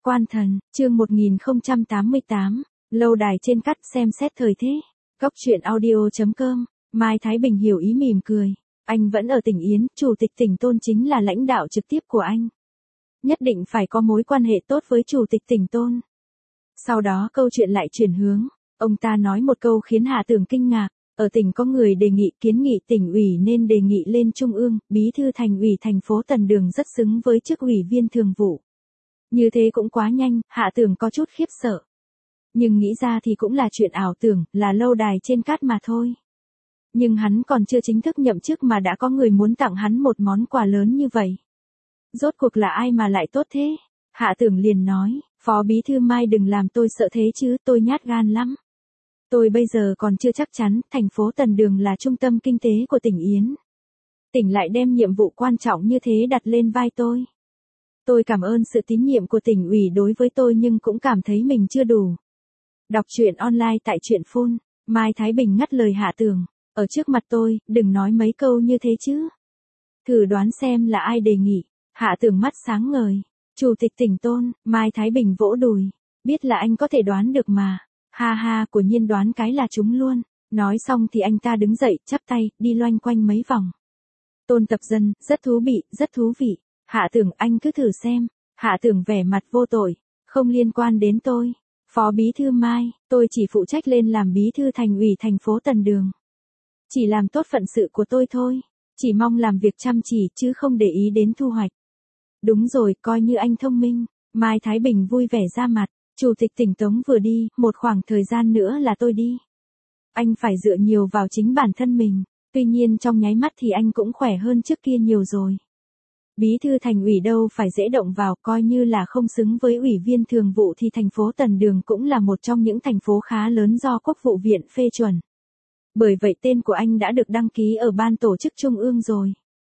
Quan thần, chương 1088, lâu đài trên cắt xem xét thời thế. Góc truyện audio.com, Mai Thái Bình hiểu ý mỉm cười. Anh vẫn ở tỉnh Yến, chủ tịch tỉnh Tôn chính là lãnh đạo trực tiếp của anh. Nhất định phải có mối quan hệ tốt với chủ tịch tỉnh Tôn. Sau đó câu chuyện lại chuyển hướng. Ông ta nói một câu khiến Hạ Tưởng kinh ngạc. Ở tỉnh có người đề nghị kiến nghị tỉnh ủy nên đề nghị lên trung ương, bí thư thành ủy thành phố Tần Đường rất xứng với chức ủy viên thường vụ. Như thế cũng quá nhanh, Hạ Tưởng có chút khiếp sợ. Nhưng nghĩ ra thì cũng là chuyện ảo tưởng, là lâu đài trên cát mà thôi. Nhưng hắn còn chưa chính thức nhậm chức mà đã có người muốn tặng hắn một món quà lớn như vậy. Rốt cuộc là ai mà lại tốt thế? Hạ Tưởng liền nói, Phó Bí Thư Mai đừng làm tôi sợ thế chứ, tôi nhát gan lắm. Tôi bây giờ còn chưa chắc chắn, thành phố Tần Đường là trung tâm kinh tế của tỉnh Yến. Tỉnh lại đem nhiệm vụ quan trọng như thế đặt lên vai tôi. Tôi cảm ơn sự tín nhiệm của tỉnh ủy đối với tôi nhưng cũng cảm thấy mình chưa đủ. Đọc truyện online tại truyện Phun, Mai Thái Bình ngắt lời Hạ Tưởng, ở trước mặt tôi, đừng nói mấy câu như thế chứ. Thử đoán xem là ai đề nghị. Hạ Tưởng mắt sáng ngời, chủ tịch tỉnh Tôn, Mai Thái Bình vỗ đùi, biết là anh có thể đoán được mà. Ha ha, của nhiên đoán cái là chúng luôn. Nói xong thì anh ta đứng dậy, chắp tay, đi loanh quanh mấy vòng. Tôn Tập Dân, rất thú vị, rất thú vị. Hạ Tưởng anh cứ thử xem. Hạ Tưởng vẻ mặt vô tội, không liên quan đến tôi. Phó Bí Thư Mai, tôi chỉ phụ trách lên làm Bí Thư Thành ủy thành phố Tần Đường. Chỉ làm tốt phận sự của tôi thôi. Chỉ mong làm việc chăm chỉ chứ không để ý đến thu hoạch. Đúng rồi, coi như anh thông minh. Mai Thái Bình vui vẻ ra mặt. Chủ tịch tỉnh Tống vừa đi, một khoảng thời gian nữa là tôi đi. Anh phải dựa nhiều vào chính bản thân mình, tuy nhiên trong nháy mắt thì anh cũng khỏe hơn trước kia nhiều rồi. Bí thư thành ủy đâu phải dễ động vào, coi như là không xứng với ủy viên thường vụ thì thành phố Tần Đường cũng là một trong những thành phố khá lớn do Quốc vụ viện phê chuẩn. Bởi vậy tên của anh đã được đăng ký ở ban tổ chức trung ương rồi.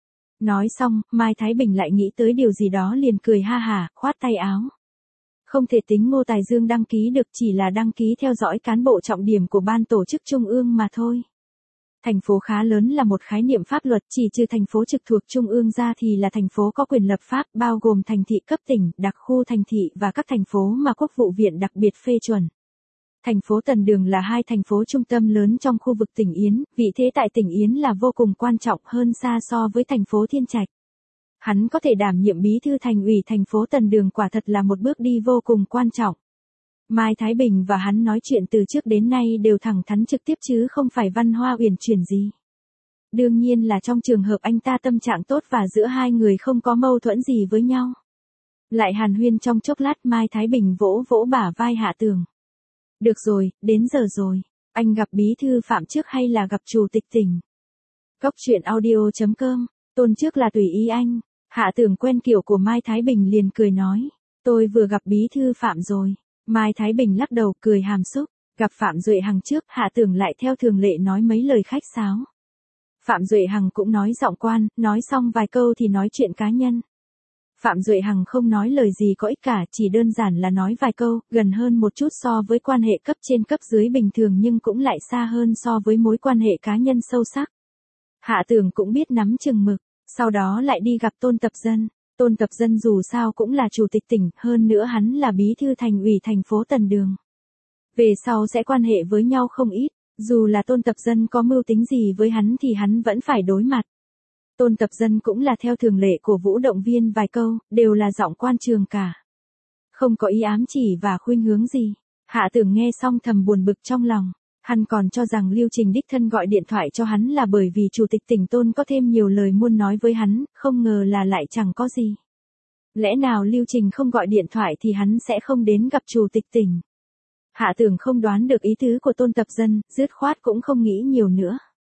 Nói xong, Mai Thái Bình lại nghĩ tới điều gì đó liền cười ha hả, khoát tay áo. Không thể tính Ngô Tài Dương đăng ký được, chỉ là đăng ký theo dõi cán bộ trọng điểm của ban tổ chức trung ương mà thôi. Thành phố khá lớn là một khái niệm pháp luật, chỉ trừ thành phố trực thuộc trung ương ra thì là thành phố có quyền lập pháp, bao gồm thành thị cấp tỉnh, đặc khu thành thị và các thành phố mà Quốc vụ viện đặc biệt phê chuẩn. Thành phố Tần Đường là hai thành phố trung tâm lớn trong khu vực tỉnh Yến, vị thế tại tỉnh Yến là vô cùng quan trọng hơn xa so với thành phố Thiên Trạch. Hắn có thể đảm nhiệm bí thư thành ủy thành phố Tần Đường quả thật là một bước đi vô cùng quan trọng. Mai Thái Bình và hắn nói chuyện từ trước đến nay đều thẳng thắn trực tiếp chứ không phải văn hoa uyển chuyển gì. Đương nhiên là trong trường hợp anh ta tâm trạng tốt và giữa hai người không có mâu thuẫn gì với nhau. Lại hàn huyên trong chốc lát, Mai Thái Bình vỗ vỗ bả vai Hạ Tưởng. Được rồi, đến giờ rồi. Anh gặp bí thư Phạm trước hay là gặp chủ tịch tỉnh? Góc truyện audio.com, Tôn trước là tùy ý anh. Hạ Tưởng quen kiểu của Mai Thái Bình liền cười nói. Tôi vừa gặp bí thư Phạm rồi. Mai Thái Bình lắc đầu cười hàm xúc. Gặp Phạm Duệ Hằng trước, Hạ Tưởng lại theo thường lệ nói mấy lời khách sáo. Phạm Duệ Hằng cũng nói giọng quan, nói xong vài câu thì nói chuyện cá nhân. Phạm Duệ Hằng không nói lời gì có ích cả, chỉ đơn giản là nói vài câu, gần hơn một chút so với quan hệ cấp trên cấp dưới bình thường nhưng cũng lại xa hơn so với mối quan hệ cá nhân sâu sắc. Hạ Tưởng cũng biết nắm chừng mực, sau đó lại đi gặp Tôn Tập Dân. Tôn Tập Dân dù sao cũng là chủ tịch tỉnh, hơn nữa hắn là bí thư thành ủy thành phố Tần Đường. Về sau sẽ quan hệ với nhau không ít, dù là Tôn Tập Dân có mưu tính gì với hắn thì hắn vẫn phải đối mặt. Tôn Tập Dân cũng là theo thường lệ của Vũ động viên vài câu, đều là giọng quan trường cả. Không có ý ám chỉ và khuyên hướng gì. Hạ Tưởng nghe xong thầm buồn bực trong lòng. Hắn còn cho rằng Lưu Trình đích thân gọi điện thoại cho hắn là bởi vì chủ tịch tỉnh Tôn có thêm nhiều lời muốn nói với hắn, không ngờ là lại chẳng có gì. Lẽ nào Lưu Trình không gọi điện thoại thì hắn sẽ không đến gặp chủ tịch tỉnh. Hạ Tưởng không đoán được ý tứ của Tôn Tập Dân, dứt khoát cũng không nghĩ nhiều nữa.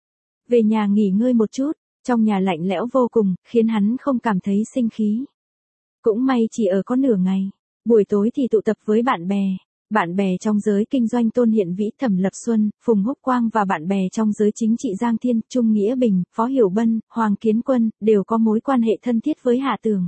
Về nhà nghỉ ngơi một chút, trong nhà lạnh lẽo vô cùng, khiến hắn không cảm thấy sinh khí. Cũng may chỉ ở có nửa ngày, buổi tối thì tụ tập với bạn bè. Bạn bè trong giới kinh doanh Tôn Hiện Vĩ, Thẩm Lập Xuân, Phùng Húc Quang và bạn bè trong giới chính trị Giang Thiên, Trung Nghĩa Bình, Phó Hiểu Bân, Hoàng Kiến Quân, đều có mối quan hệ thân thiết với Hạ Tưởng.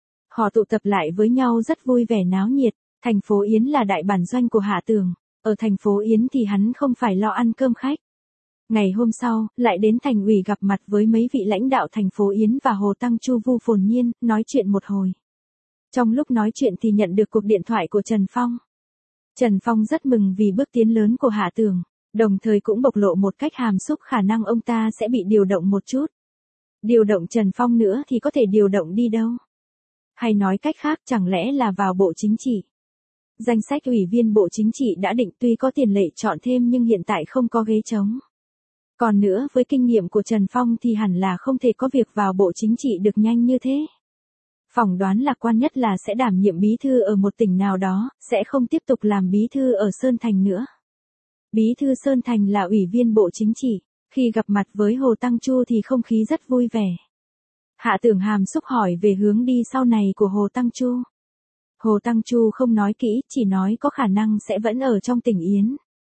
Họ tụ tập lại với nhau rất vui vẻ náo nhiệt. Thành phố Yến là đại bản doanh của Hạ Tưởng. Ở thành phố Yến thì hắn không phải lo ăn cơm khách. Ngày hôm sau, lại đến thành ủy gặp mặt với mấy vị lãnh đạo thành phố Yến và Hồ Tăng Chu Vu Phồn Nhiên, nói chuyện một hồi. Trong lúc nói chuyện thì nhận được cuộc điện thoại của Trần Phong. Trần Phong rất mừng vì bước tiến lớn của Hạ Tường, đồng thời cũng bộc lộ một cách hàm xúc khả năng ông ta sẽ bị điều động một chút. Điều động Trần Phong nữa thì có thể điều động đi đâu? Hay nói cách khác, chẳng lẽ là vào Bộ Chính trị? Danh sách ủy viên Bộ Chính trị đã định, tuy có tiền lệ chọn thêm nhưng hiện tại không có ghế trống. Còn nữa, với kinh nghiệm của Trần Phong thì hẳn là không thể có việc vào Bộ Chính trị được nhanh như thế. Phỏng đoán lạc quan nhất là sẽ đảm nhiệm bí thư ở một tỉnh nào đó, sẽ không tiếp tục làm bí thư ở Sơn Thành nữa. Bí thư Sơn Thành là ủy viên Bộ Chính trị, khi gặp mặt với Hồ Tăng Chu thì không khí rất vui vẻ. Hạ Tường hàm xúc hỏi về hướng đi sau này của Hồ Tăng Chu. Hồ Tăng Chu không nói kỹ, chỉ nói có khả năng sẽ vẫn ở trong tỉnh Yến.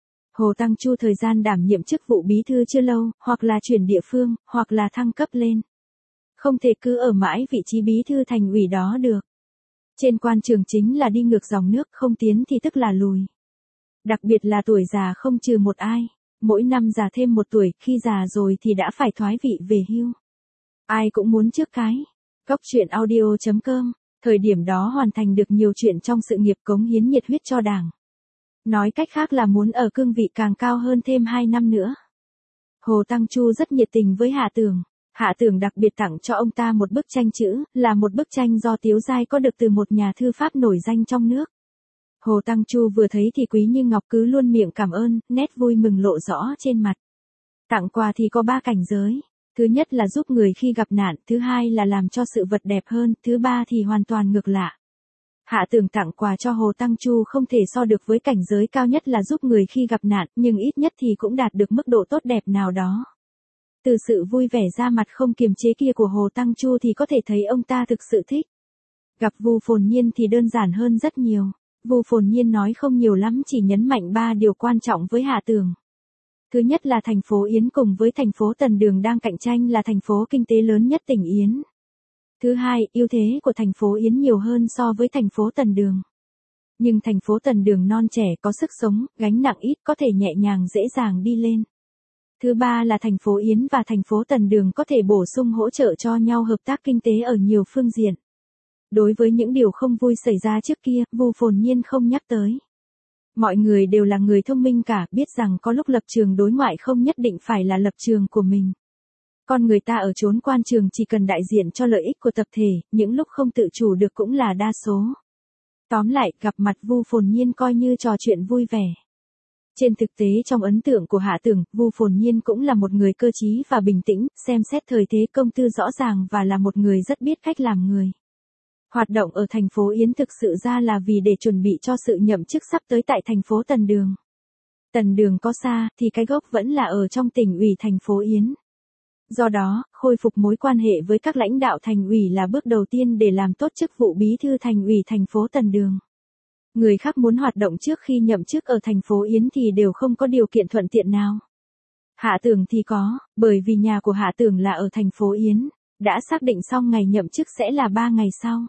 Hồ Tăng Chu thời gian đảm nhiệm chức vụ bí thư chưa lâu, hoặc là chuyển địa phương, hoặc là thăng cấp lên. Không thể cứ ở mãi vị trí bí thư thành ủy đó được. Trên quan trường chính là đi ngược dòng nước, không tiến thì tức là lùi. Đặc biệt là tuổi già không trừ một ai, mỗi năm già thêm một tuổi, khi già rồi thì đã phải thoái vị về hưu. Ai cũng muốn trước cái. Cóc truyện audio.com, thời điểm đó hoàn thành được nhiều chuyện trong sự nghiệp, cống hiến nhiệt huyết cho Đảng. Nói cách khác là muốn ở cương vị càng cao hơn thêm 2 năm nữa. Hồ Tăng Chu rất nhiệt tình với Hạ Tường. Hạ Tường đặc biệt tặng cho ông ta một bức tranh chữ, là một bức tranh do Tiếu Giai có được từ một nhà thư pháp nổi danh trong nước. Hồ Tăng Chu vừa thấy thì Quý Như Ngọc cứ luôn miệng cảm ơn, nét vui mừng lộ rõ trên mặt. Tặng quà thì có 3 cảnh giới. Thứ nhất là giúp người khi gặp nạn, thứ hai là làm cho sự vật đẹp hơn, thứ ba thì hoàn toàn ngược lạ. Hạ Tường tặng quà cho Hồ Tăng Chu không thể so được với cảnh giới cao nhất là giúp người khi gặp nạn, nhưng ít nhất thì cũng đạt được mức độ tốt đẹp nào đó. Từ sự vui vẻ ra mặt không kiềm chế kia của Hồ Tăng Chu thì có thể thấy ông ta thực sự thích. Gặp Vu Phồn Nhiên thì đơn giản hơn rất nhiều. Vu Phồn Nhiên nói không nhiều lắm, chỉ nhấn mạnh 3 điều quan trọng với Hạ Tường. Thứ nhất là thành phố Yến cùng với thành phố Tần Đường đang cạnh tranh là thành phố kinh tế lớn nhất tỉnh Yến. Thứ hai, ưu thế của thành phố Yến nhiều hơn so với thành phố Tần Đường. Nhưng thành phố Tần Đường non trẻ, có sức sống, gánh nặng ít, có thể nhẹ nhàng dễ dàng đi lên. Thứ ba là thành phố Yến và thành phố Tần Đường có thể bổ sung hỗ trợ cho nhau hợp tác kinh tế ở nhiều phương diện. Đối với những điều không vui xảy ra trước kia, Vu Phồn Nhiên không nhắc tới. Mọi người đều là người thông minh cả, biết rằng có lúc lập trường đối ngoại không nhất định phải là lập trường của mình. Con người ta ở chốn quan trường chỉ cần đại diện cho lợi ích của tập thể, những lúc không tự chủ được cũng là đa số. Tóm lại, gặp mặt Vu Phồn Nhiên coi như trò chuyện vui vẻ. Trên thực tế trong ấn tượng của Hạ Tường, Vu Phồn Nhiên cũng là một người cơ trí và bình tĩnh, xem xét thời thế công tư rõ ràng và là một người rất biết cách làm người. Hoạt động ở thành phố Yến thực sự ra là vì để chuẩn bị cho sự nhậm chức sắp tới tại thành phố Tần Đường. Tần Đường có xa, thì cái gốc vẫn là ở trong tỉnh ủy thành phố Yến. Do đó, khôi phục mối quan hệ với các lãnh đạo thành ủy là bước đầu tiên để làm tốt chức vụ bí thư thành ủy thành phố Tần Đường. Người khác muốn hoạt động trước khi nhậm chức ở thành phố Yến thì đều không có điều kiện thuận tiện nào. Hạ Tường thì có, bởi vì nhà của Hạ Tường là ở thành phố Yến, đã xác định xong ngày nhậm chức sẽ là 3 ngày sau.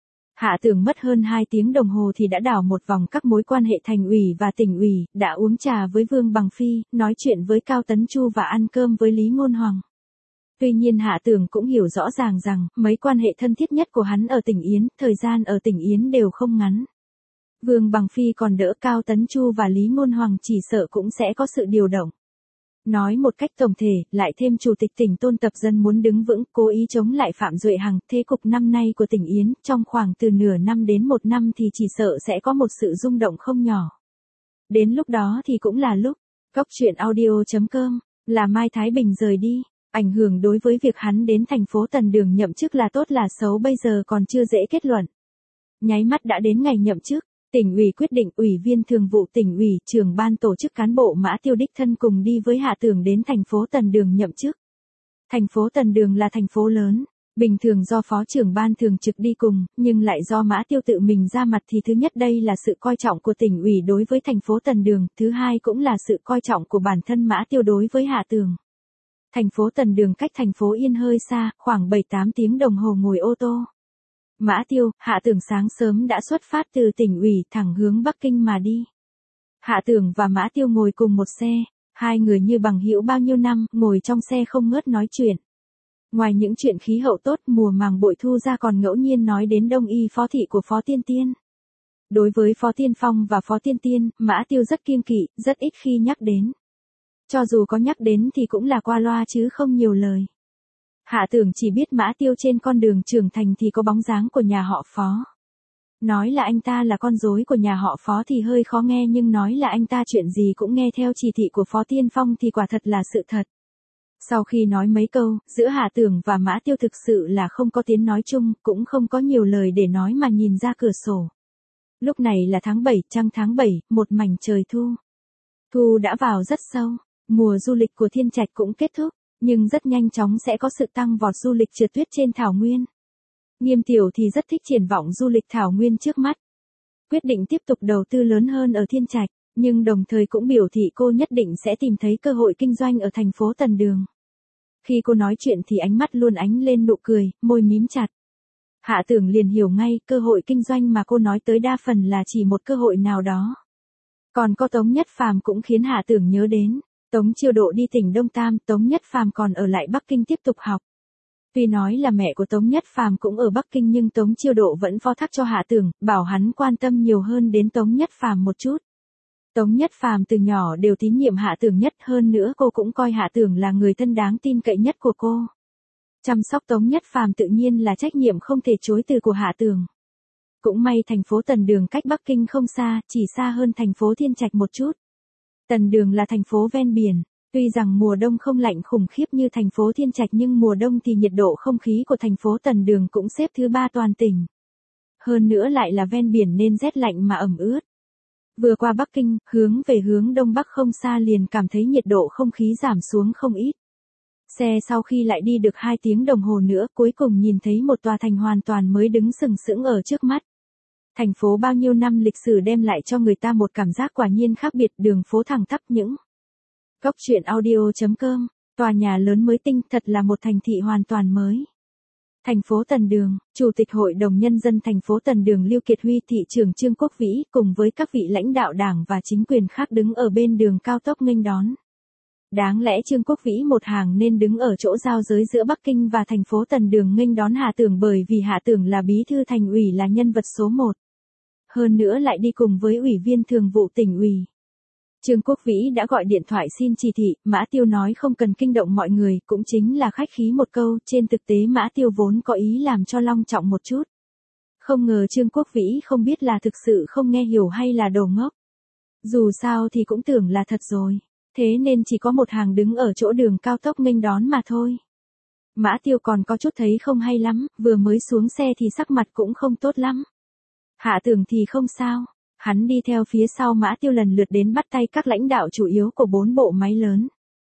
Hạ Tường mất hơn 2 tiếng đồng hồ thì đã đảo một vòng các mối quan hệ thành ủy và tỉnh ủy, đã uống trà với Vương Bằng Phi, nói chuyện với Cao Tấn Chu và ăn cơm với Lý Ngôn Hoàng. Tuy nhiên Hạ Tường cũng hiểu rõ ràng rằng, mấy quan hệ thân thiết nhất của hắn ở tỉnh Yến, thời gian ở tỉnh Yến đều không ngắn. Vương Bằng Phi còn đỡ Cao Tấn Chu và Lý Ngôn Hoàng chỉ sợ cũng sẽ có sự điều động. Nói một cách tổng thể, lại thêm Chủ tịch tỉnh Tôn Tập Dân muốn đứng vững, cố ý chống lại Phạm Duệ Hằng, thế cục năm nay của tỉnh Yến, trong khoảng từ nửa năm đến 1 năm thì chỉ sợ sẽ có một sự rung động không nhỏ. Đến lúc đó thì cũng là lúc, Cóc truyện audio.com, là Mai Thái Bình rời đi, ảnh hưởng đối với việc hắn đến thành phố Tần Đường nhậm chức là tốt là xấu bây giờ còn chưa dễ kết luận. Nháy mắt đã đến ngày nhậm chức. Tỉnh ủy quyết định Ủy viên Thường vụ Tỉnh ủy, Trưởng ban tổ chức cán bộ Mã Tiêu đích thân cùng đi với Hạ Tường đến thành phố Tần Đường nhậm chức. Thành phố Tần Đường là thành phố lớn, bình thường do Phó trưởng ban thường trực đi cùng, nhưng lại do Mã Tiêu tự mình ra mặt thì thứ nhất đây là sự coi trọng của tỉnh ủy đối với thành phố Tần Đường, thứ hai cũng là sự coi trọng của bản thân Mã Tiêu đối với Hạ Tường. Thành phố Tần Đường cách thành phố Yên hơi xa, khoảng 7-8 tiếng đồng hồ ngồi ô tô. Mã Tiêu, Hạ Tường sáng sớm đã xuất phát từ tỉnh ủy thẳng hướng Bắc Kinh mà đi. Hạ Tường và Mã Tiêu ngồi cùng một xe, hai người như bằng hữu bao nhiêu năm, ngồi trong xe không ngớt nói chuyện. Ngoài những chuyện khí hậu tốt, mùa màng bội thu ra còn ngẫu nhiên nói đến đông y phó thị của Phó Tiên Tiên. Đối với Phó Tiên Phong và Phó Tiên Tiên, Mã Tiêu rất kiêng kỵ, rất ít khi nhắc đến. Cho dù có nhắc đến thì cũng là qua loa chứ không nhiều lời. Hạ Tưởng chỉ biết Mã Tiêu trên con đường trưởng thành thì có bóng dáng của nhà họ Phó. Nói là anh ta là con rối của nhà họ Phó thì hơi khó nghe, nhưng nói là anh ta chuyện gì cũng nghe theo chỉ thị của Phó Tiên Phong thì quả thật là sự thật. Sau khi nói mấy câu, giữa Hạ Tưởng và Mã Tiêu thực sự là không có tiếng nói chung, cũng không có nhiều lời để nói mà nhìn ra cửa sổ. Lúc này là tháng 7, trăng tháng 7, một mảnh trời thu. Thu đã vào rất sâu, mùa du lịch của Thiên Trạch cũng kết thúc, nhưng rất nhanh chóng sẽ có sự tăng vọt du lịch trượt tuyết trên thảo nguyên. Nghiêm Tiểu thì rất thích triển vọng du lịch thảo nguyên trước mắt. Quyết định tiếp tục đầu tư lớn hơn ở Thiên Trạch, nhưng đồng thời cũng biểu thị cô nhất định sẽ tìm thấy cơ hội kinh doanh ở thành phố Tần Đường. Khi cô nói chuyện thì ánh mắt luôn ánh lên nụ cười, môi mím chặt. Hạ Tưởng liền hiểu ngay, cơ hội kinh doanh mà cô nói tới đa phần là chỉ một cơ hội nào đó. Còn có Tống Nhất Phàm cũng khiến Hạ Tưởng nhớ đến. Tống Chiêu Độ đi tỉnh Đông Tam, Tống Nhất Phàm còn ở lại Bắc Kinh tiếp tục học. Tuy nói là mẹ của Tống Nhất Phàm cũng ở Bắc Kinh nhưng Tống Chiêu Độ vẫn phó thác cho Hạ Tưởng, bảo hắn quan tâm nhiều hơn đến Tống Nhất Phàm một chút. Tống Nhất Phàm từ nhỏ đều tín nhiệm Hạ Tưởng nhất, hơn nữa cô cũng coi Hạ Tưởng là người thân đáng tin cậy nhất của cô. Chăm sóc Tống Nhất Phàm tự nhiên là trách nhiệm không thể chối từ của Hạ Tưởng. Cũng may thành phố Tần Đường cách Bắc Kinh không xa, chỉ xa hơn thành phố Thiên Trạch một chút. Tần Đường là thành phố ven biển, tuy rằng mùa đông không lạnh khủng khiếp như thành phố Thiên Trạch nhưng mùa đông thì nhiệt độ không khí của thành phố Tần Đường cũng xếp thứ 3 toàn tỉnh. Hơn nữa lại là ven biển nên rét lạnh mà ẩm ướt. Vừa qua Bắc Kinh, hướng về hướng đông bắc không xa liền cảm thấy nhiệt độ không khí giảm xuống không ít. Xe sau khi lại đi được 2 tiếng đồng hồ nữa cuối cùng nhìn thấy một tòa thành hoàn toàn mới đứng sừng sững ở trước mắt. Thành phố bao nhiêu năm lịch sử đem lại cho người ta một cảm giác quả nhiên khác biệt, đường phố thẳng tắp những. Góc truyện audio.com, tòa nhà lớn mới tinh thật là một thành thị hoàn toàn mới. Thành phố Tần Đường, Chủ tịch Hội đồng Nhân dân thành phố Tần Đường Lưu Kiệt Huy, thị trưởng Trương Quốc Vĩ cùng với các vị lãnh đạo đảng và chính quyền khác đứng ở bên đường cao tốc nghênh đón. Đáng lẽ Trương Quốc Vĩ một hàng nên đứng ở chỗ giao giới giữa Bắc Kinh và thành phố Tần Đường nghênh đón Hạ Tưởng, bởi vì Hạ Tưởng là bí thư thành ủy, là nhân vật số 1. Hơn nữa lại đi cùng với ủy viên thường vụ tỉnh ủy. Trương Quốc Vĩ đã gọi điện thoại xin chỉ thị, Mã Tiêu nói không cần kinh động mọi người, cũng chính là khách khí một câu, trên thực tế Mã Tiêu vốn có ý làm cho long trọng một chút. Không ngờ Trương Quốc Vĩ không biết là thực sự không nghe hiểu hay là đồ ngốc. Dù sao thì cũng tưởng là thật rồi, thế nên chỉ có một hàng đứng ở chỗ đường cao tốc nghênh đón mà thôi. Mã Tiêu còn có chút thấy không hay lắm, vừa mới xuống xe thì sắc mặt cũng không tốt lắm. Hạ Tưởng thì không sao. Hắn đi theo phía sau Mã Tiêu lần lượt đến bắt tay các lãnh đạo chủ yếu của 4 bộ máy lớn.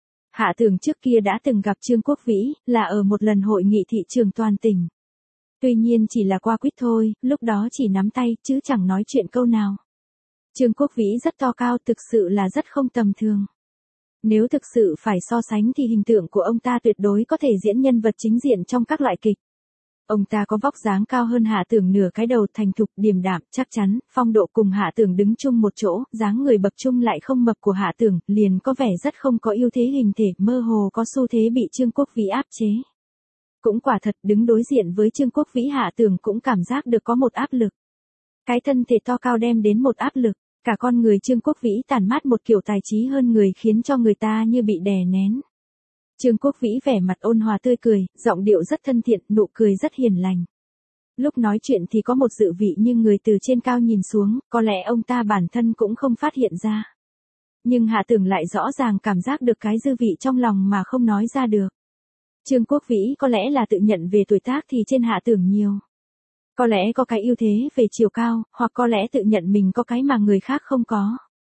Hạ Tưởng trước kia đã từng gặp Trương Quốc Vĩ, là ở một lần hội nghị thị trường toàn tỉnh. Tuy nhiên chỉ là qua quýt thôi, lúc đó chỉ nắm tay, chứ chẳng nói chuyện câu nào. Trương Quốc Vĩ rất to cao, thực sự là rất không tầm thường. Nếu thực sự phải so sánh thì hình tượng của ông ta tuyệt đối có thể diễn nhân vật chính diện trong các loại kịch. Ông ta có vóc dáng cao hơn Hạ Tưởng nửa cái đầu, thành thục, điềm đạm, chắc chắn, phong độ cùng Hạ Tưởng đứng chung một chỗ, dáng người bậc trung lại không mập của Hạ Tưởng, liền có vẻ rất không có ưu thế hình thể, mơ hồ có xu thế bị Trương Quốc Vĩ áp chế. Cũng quả thật, đứng đối diện với Trương Quốc Vĩ Hạ Tưởng cũng cảm giác được có một áp lực. Cái thân thể to cao đem đến một áp lực, cả con người Trương Quốc Vĩ tản mát một kiểu tài trí hơn người khiến cho người ta như bị đè nén. Trương Quốc Vĩ vẻ mặt ôn hòa tươi cười, giọng điệu rất thân thiện, nụ cười rất hiền lành. Lúc nói chuyện thì có một dự vị như người từ trên cao nhìn xuống, có lẽ ông ta bản thân cũng không phát hiện ra. Nhưng Hạ Tưởng lại rõ ràng cảm giác được cái dư vị trong lòng mà không nói ra được. Trương Quốc Vĩ có lẽ là tự nhận về tuổi tác thì trên Hạ Tưởng nhiều. Có lẽ có cái ưu thế về chiều cao, hoặc có lẽ tự nhận mình có cái mà người khác không có.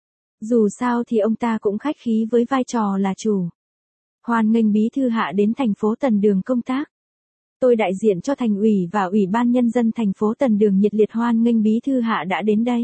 Dù sao thì ông ta cũng khách khí với vai trò là chủ. Hoan nghênh bí thư Hạ đến thành phố Tần Đường công tác. Tôi đại diện cho thành ủy và ủy ban nhân dân thành phố Tần Đường nhiệt liệt hoan nghênh bí thư Hạ đã đến đây.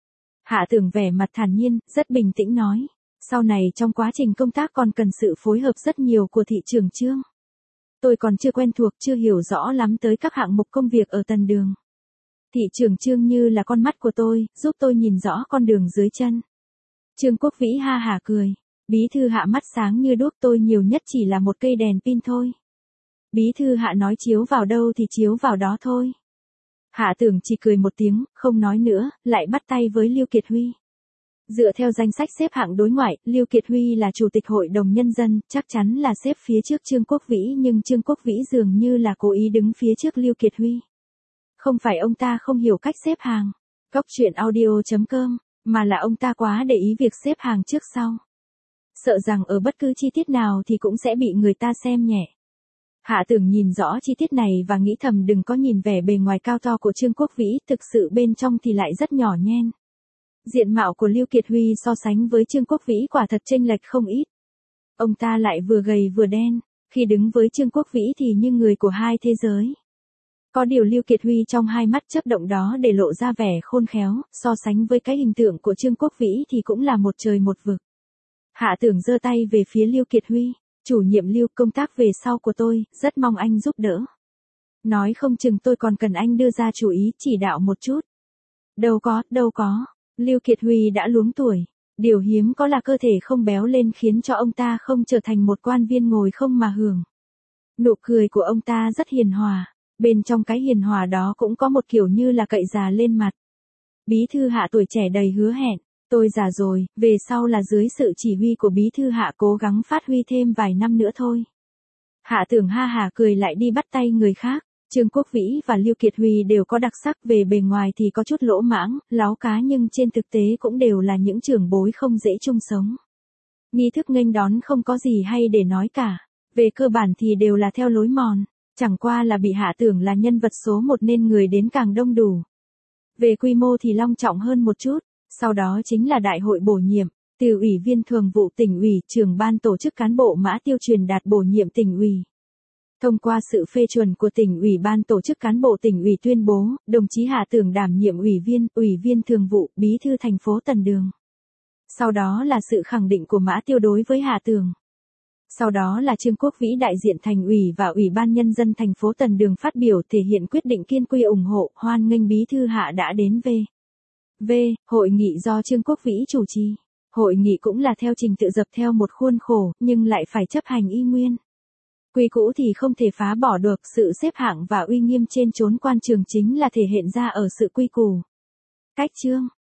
Hạ Tưởng vẻ mặt thản nhiên, rất bình tĩnh nói. Sau này trong quá trình công tác còn cần sự phối hợp rất nhiều của thị trưởng Trương. Tôi còn chưa quen thuộc, chưa hiểu rõ lắm tới các hạng mục công việc ở Tần Đường. Thị trưởng Trương như là con mắt của tôi, giúp tôi nhìn rõ con đường dưới chân. Trương Quốc Vĩ ha hả cười. Bí thư Hạ mắt sáng như đuốc, tôi nhiều nhất chỉ là một cây đèn pin thôi. Bí thư Hạ nói chiếu vào đâu thì chiếu vào đó thôi. Hạ Tưởng chỉ cười một tiếng, không nói nữa, lại bắt tay với Lưu Kiệt Huy. Dựa theo danh sách xếp hạng đối ngoại, Lưu Kiệt Huy là Chủ tịch Hội đồng Nhân dân, chắc chắn là xếp phía trước Trương Quốc Vĩ, nhưng Trương Quốc Vĩ dường như là cố ý đứng phía trước Lưu Kiệt Huy. Không phải ông ta không hiểu cách xếp hàng, Cóc truyện audio.com, mà là ông ta quá để ý việc xếp hàng trước sau. Sợ rằng ở bất cứ chi tiết nào thì cũng sẽ bị người ta xem nhẹ. Hạ Tưởng nhìn rõ chi tiết này và nghĩ thầm đừng có nhìn vẻ bề ngoài cao to của Trương Quốc Vĩ, thực sự bên trong thì lại rất nhỏ nhen. Diện mạo của Lưu Kiệt Huy so sánh với Trương Quốc Vĩ quả thật chênh lệch không ít. Ông ta lại vừa gầy vừa đen, khi đứng với Trương Quốc Vĩ thì như người của hai thế giới. Có điều Lưu Kiệt Huy trong hai mắt chớp động đó để lộ ra vẻ khôn khéo, so sánh với cái hình tượng của Trương Quốc Vĩ thì cũng là một trời một vực. Hạ Tưởng giơ tay về phía Lưu Kiệt Huy, chủ nhiệm Lưu, công tác về sau của tôi, rất mong anh giúp đỡ. Nói không chừng tôi còn cần anh đưa ra chủ ý, chỉ đạo một chút. Đâu có. Lưu Kiệt Huy đã luống tuổi, điều hiếm có là cơ thể không béo lên khiến cho ông ta không trở thành một quan viên ngồi không mà hưởng. Nụ cười của ông ta rất hiền hòa, bên trong cái hiền hòa đó cũng có một kiểu như là cậy già lên mặt. Bí thư Hạ tuổi trẻ đầy hứa hẹn, tôi già rồi, về sau là dưới sự chỉ huy của bí thư Hạ cố gắng phát huy thêm vài năm nữa thôi. Hạ Tưởng ha hả cười lại đi bắt tay người khác. Trương Quốc Vĩ và Lưu Kiệt Huy đều có đặc sắc, về bề ngoài thì có chút lỗ mãng, láo cá, nhưng trên thực tế cũng đều là những trưởng bối không dễ chung sống. Nghi thức nghênh đón không có gì hay để nói cả, về cơ bản thì đều là theo lối mòn, chẳng qua là bị Hạ Tưởng là nhân vật số 1 nên người đến càng đông đủ. Về quy mô thì long trọng hơn một chút, sau đó chính là đại hội bổ nhiệm, từ Ủy viên Thường vụ Tỉnh ủy, Trưởng ban tổ chức cán bộ Mã Tiêu truyền đạt bổ nhiệm Tỉnh ủy. Thông qua sự phê chuẩn của Tỉnh ủy, ban tổ chức cán bộ Tỉnh ủy tuyên bố, đồng chí Hạ Tưởng đảm nhiệm Ủy viên Thường vụ, Bí thư thành phố Tần Đường. Sau đó là sự khẳng định của Mã Tiêu đối với Hạ Tưởng. Sau đó là Trương Quốc Vĩ đại diện Thành ủy và Ủy ban Nhân dân thành phố Tần Đường phát biểu thể hiện quyết định kiên quyết ủng hộ, hoan nghênh Bí thư Hạ đã đến hội nghị do Trương Quốc Vĩ chủ trì. Hội nghị cũng là theo trình tự dập theo một khuôn khổ, nhưng lại phải chấp hành y nguyên. Quy cũ thì không thể phá bỏ được, sự xếp hạng và uy nghiêm trên chốn quan trường chính là thể hiện ra ở sự quy củ. Cách chương